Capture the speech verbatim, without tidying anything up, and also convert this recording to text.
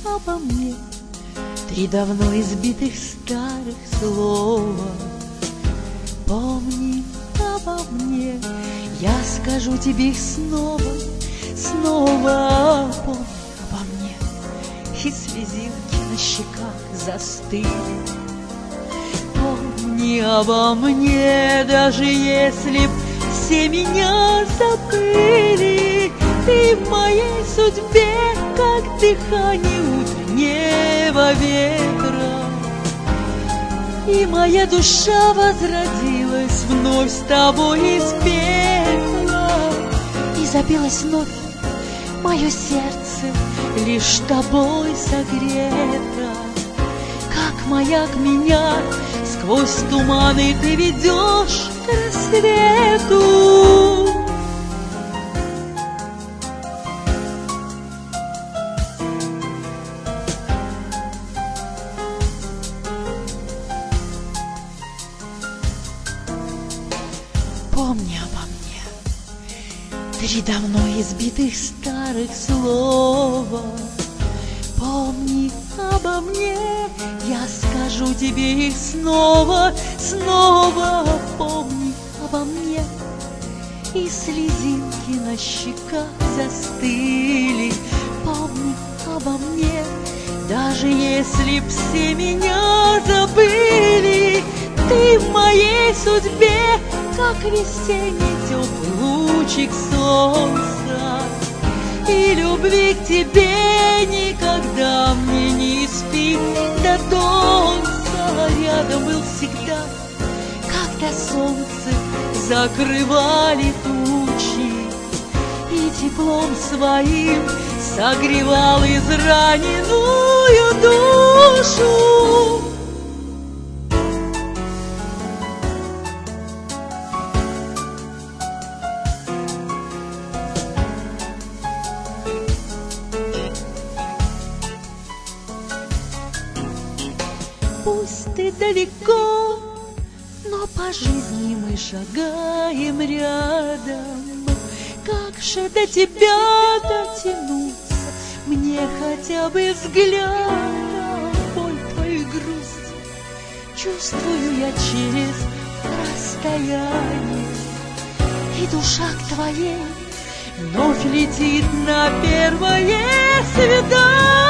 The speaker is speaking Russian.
обо мне три давно избитых старых слова. Помни обо мне, я скажу тебе их снова, снова. Помни обо мне, и слезинки на щеках застыли. Помни обо мне, даже если б все меня забыли. Ты в моей судьбе, как дыхание утреннего ветра. И моя душа возродилась вновь с тобой из пепла. И забилось вновь мое сердце, лишь тобой согрето. Как маяк меня сквозь туманы ты ведешь к рассвету. Помни обо мне три давно избитых старых слова. Помни обо мне, я скажу тебе их снова, снова. Помни обо мне, и слезинки на щеках застыли. Помни обо мне, даже если б все меня забыли. Ты в моей судьбе, как весенний теплый лучик солнца. И любви к тебе никогда мне не спит до солнца. Рядом был всегда, когда солнце закрывали тучи, и теплом своим согревал израненную душу. Пусть ты далеко, но по жизни мы шагаем рядом. Как же до тебя дотянуться, мне хотя бы взглядом. Боль твою и грусть чувствую я через расстояние, и душа к твоей вновь летит на первое свидание.